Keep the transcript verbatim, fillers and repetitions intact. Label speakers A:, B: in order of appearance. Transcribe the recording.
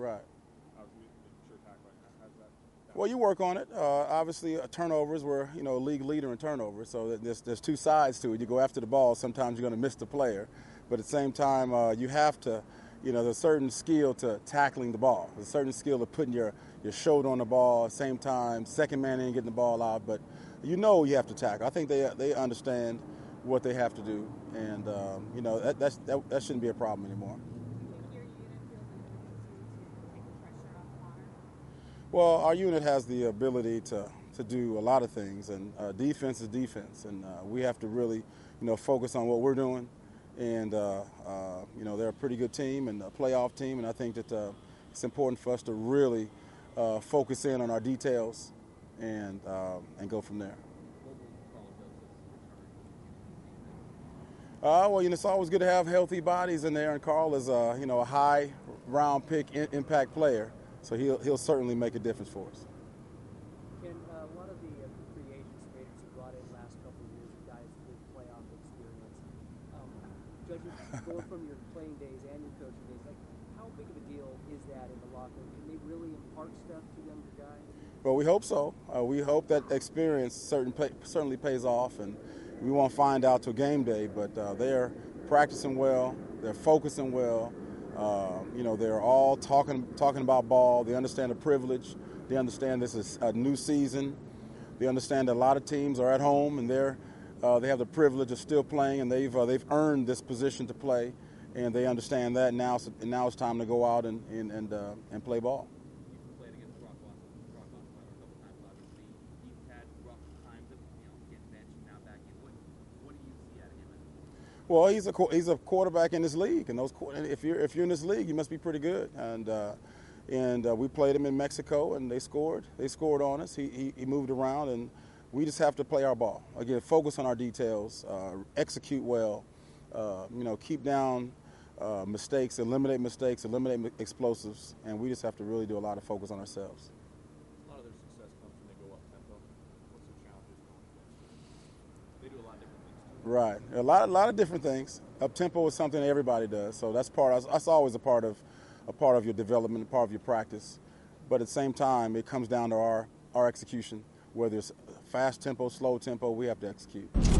A: Right.
B: Obviously, making sure tackling. How's that?
A: Well, you work on it. Uh, obviously, uh, turnovers were, you know, league leader in turnovers. So there's there's two sides to it. You go after the ball. Sometimes you're going to miss the player, but at the same time, uh, you have to, you know, there's a certain skill to tackling the ball. There's a certain skill of putting your your shoulder on the ball. At the same time, second man in, getting the ball out. But you know you have to tackle. I think they they understand what they have to do, and um, you know that that's, that that shouldn't be a problem anymore. Well, our unit has the ability to, to do a lot of things, and uh, defense is defense, and uh, we have to really, you know, focus on what we're doing. And uh, uh, you know, they're a pretty good team and a playoff team, and I think that uh, it's important for us to really uh, focus in on our details and uh, and go from there. Uh, well, you know, it's always good to have healthy bodies in there, and Carl is, uh, you know, a high round pick in, impact player. So he'll he'll certainly make a difference for us.
C: Ken, uh, a lot of the uh, free agents Raiders have brought in last couple of years, guys with playoff experience. Um, judging going from your playing days and your coaching days, like how big of a deal is that in the locker room? Can they really impart stuff to younger guys?
A: Well, we hope so. Uh, we hope that experience certain pay, certainly pays off, and we won't find out till game day. But uh, they're practicing well, they're focusing well. Uh, you know, they're all talking talking about ball. They understand the privilege. They understand this is a new season. They understand that a lot of teams are at home and they're uh, they have the privilege of still playing, and they've uh, they've earned this position to play, and they understand that now. And now it's time to go out and and and, uh, and play ball.
D: You played against Brock Osweiler, Brock Osweiler a couple times. Obviously, he's had rough times of you know getting benched, now back in. What what do you see out of him?
A: Well, he's a he's a quarterback in this league, and those if you're if you're in this league, you must be pretty good. And uh, and uh, we played him in Mexico, and they scored. They scored on us. He, he he moved around, and we just have to play our ball again. Focus on our details, uh, execute well. Uh, you know, keep down uh, mistakes, eliminate mistakes, eliminate explosives, and we just have to really do a lot of focus on ourselves.
B: A lot of their success comes when they go up tempo. What's the challenges going against it? They do a lot of different things too.
A: Right, a lot, a lot of different things. Up tempo is something everybody does, so that's part. That's always a part of, a part of your development, a part of your practice. But at the same time, it comes down to our our execution. Whether it's fast tempo, slow tempo, we have to execute.